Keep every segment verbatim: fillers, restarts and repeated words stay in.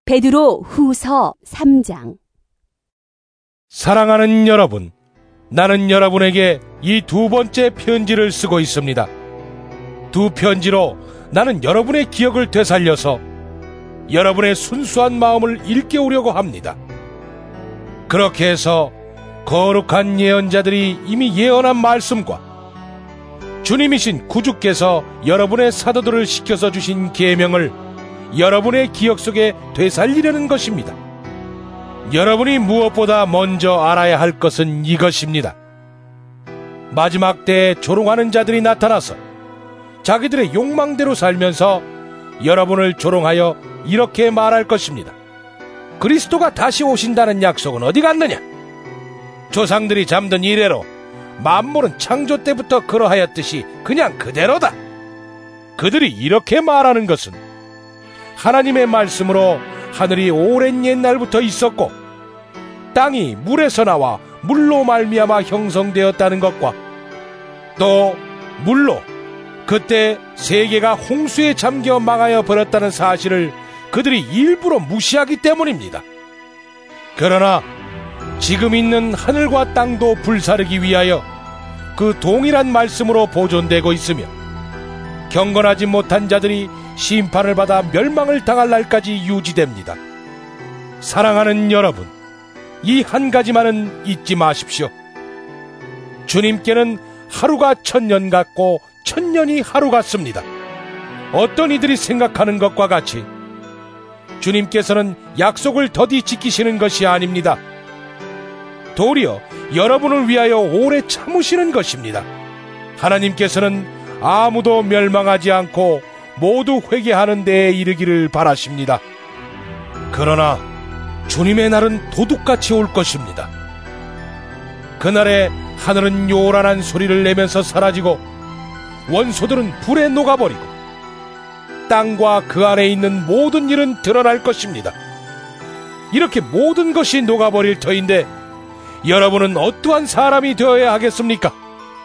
베드로 후서 삼 장. 사랑하는 여러분, 나는 여러분에게 이 두 번째 편지를 쓰고 있습니다. 두 편지로 나는 여러분의 기억을 되살려서 여러분의 순수한 마음을 일깨우려고 합니다. 그렇게 해서 거룩한 예언자들이 이미 예언한 말씀과 주님이신 구주께서 여러분의 사도들을 시켜서 주신 계명을 여러분의 기억 속에 되살리려는 것입니다. 여러분이 무엇보다 먼저 알아야 할 것은 이것입니다. 마지막 때에 조롱하는 자들이 나타나서 자기들의 욕망대로 살면서 여러분을 조롱하여 이렇게 말할 것입니다. 그리스도가 다시 오신다는 약속은 어디 갔느냐? 조상들이 잠든 이래로 만물은 창조 때부터 그러하였듯이 그냥 그대로다. 그들이 이렇게 말하는 것은 하나님의 말씀으로 하늘이 오랜 옛날부터 있었고 땅이 물에서 나와 물로 말미암아 형성되었다는 것과 또 물로 그때 세계가 홍수에 잠겨 망하여 버렸다는 사실을 그들이 일부러 무시하기 때문입니다. 그러나 지금 있는 하늘과 땅도 불사르기 위하여 그 동일한 말씀으로 보존되고 있으며 경건하지 못한 자들이 심판을 받아 멸망을 당할 날까지 유지됩니다. 사랑하는 여러분, 이 한 가지만은 잊지 마십시오. 주님께는 하루가 천년 같고 천년이 하루 같습니다. 어떤 이들이 생각하는 것과 같이 주님께서는 약속을 더디 지키시는 것이 아닙니다. 도리어 여러분을 위하여 오래 참으시는 것입니다. 하나님께서는 아무도 멸망하지 않고 모두 회개하는 데에 이르기를 바라십니다. 그러나 주님의 날은 도둑같이 올 것입니다. 그날에 하늘은 요란한 소리를 내면서 사라지고 원소들은 불에 녹아버리고 땅과 그 안에 있는 모든 일은 드러날 것입니다. 이렇게 모든 것이 녹아버릴 터인데 여러분은 어떠한 사람이 되어야 하겠습니까?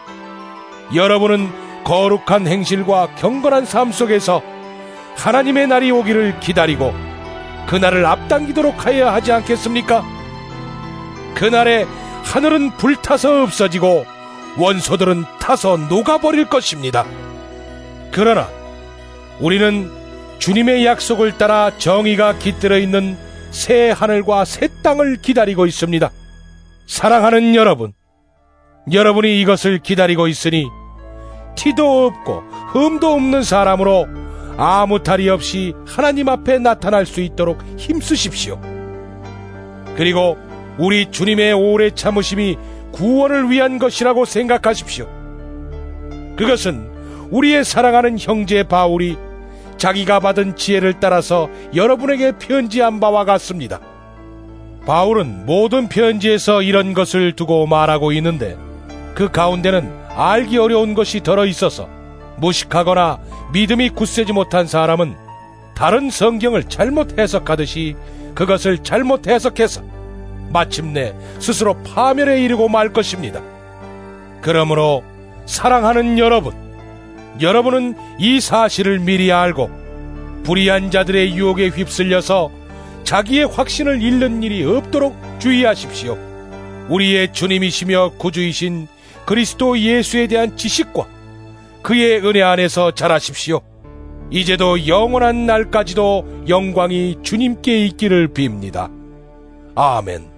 여러분은 거룩한 행실과 경건한 삶 속에서 하나님의 날이 오기를 기다리고 그날을 앞당기도록 하여야 하지 않겠습니까? 그날에 하늘은 불타서 없어지고 원소들은 타서 녹아버릴 것입니다. 그러나 우리는 주님의 약속을 따라 정의가 깃들어 있는 새 하늘과 새 땅을 기다리고 있습니다. 사랑하는 여러분, 여러분이 이것을 기다리고 있으니 티도 없고 흠도 없는 사람으로 아무 탈이 없이 하나님 앞에 나타날 수 있도록 힘쓰십시오. 그리고 우리 주님의 오래 참으심이 구원을 위한 것이라고 생각하십시오. 그것은 우리의 사랑하는 형제 바울이 자기가 받은 지혜를 따라서 여러분에게 편지한 바와 같습니다. 바울은 모든 편지에서 이런 것을 두고 말하고 있는데 그 가운데는 알기 어려운 것이 들어있어서 무식하거나 믿음이 굳세지 못한 사람은 다른 성경을 잘못 해석하듯이 그것을 잘못 해석해서 마침내 스스로 파멸에 이르고 말 것입니다. 그러므로 사랑하는 여러분, 여러분은 이 사실을 미리 알고 불의한 자들의 유혹에 휩쓸려서 자기의 확신을 잃는 일이 없도록 주의하십시오. 우리의 주님이시며 구주이신 그리스도 예수에 대한 지식과 그의 은혜 안에서 자라십시오. 이제도 영원한 날까지도 영광이 주님께 있기를 빕니다. 아멘.